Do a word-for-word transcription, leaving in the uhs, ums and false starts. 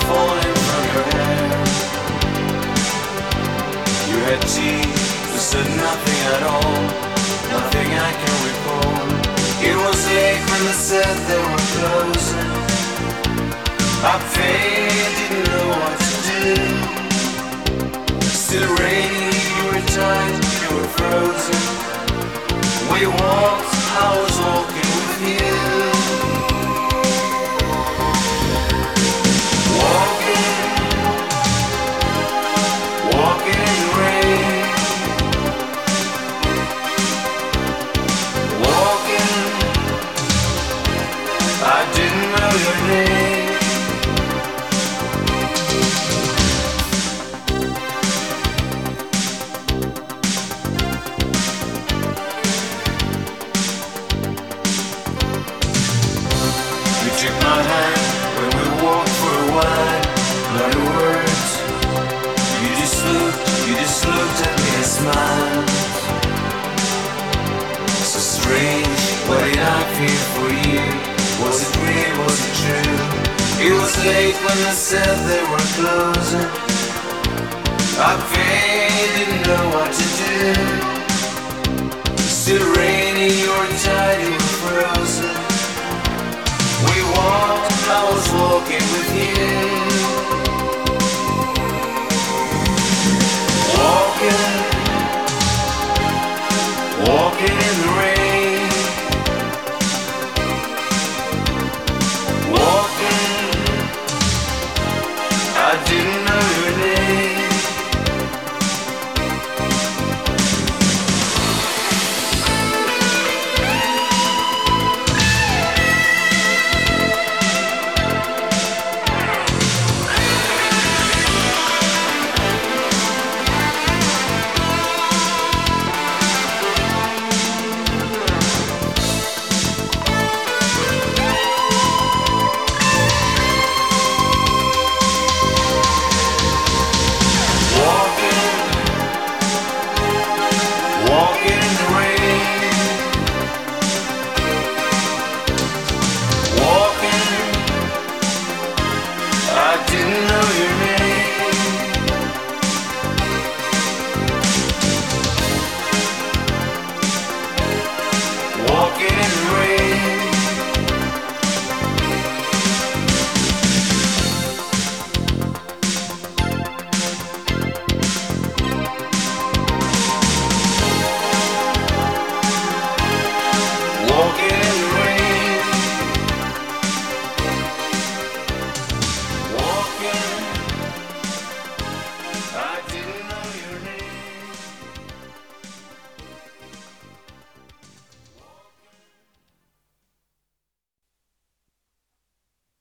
falling from your hair. You had teeth, but said nothing at all. Nothing I can recall. It was late when they said they were closing. I paid, didn't know what to do. Still raining, you were tight, you were frozen. We walked, I was walking with you. Walking, walking in the rain. Walking, I didn't know your name. Took my hand when we walked for a while, not a word. You just looked, you just looked at me and smiled. So strange, what did I feel for you? Was it real, was it true? It was late when they said they were closing. I paid, didn't know what to do. Still raining, you were tired, you were frozen. We walked, I was walking with you. Walking, walking in the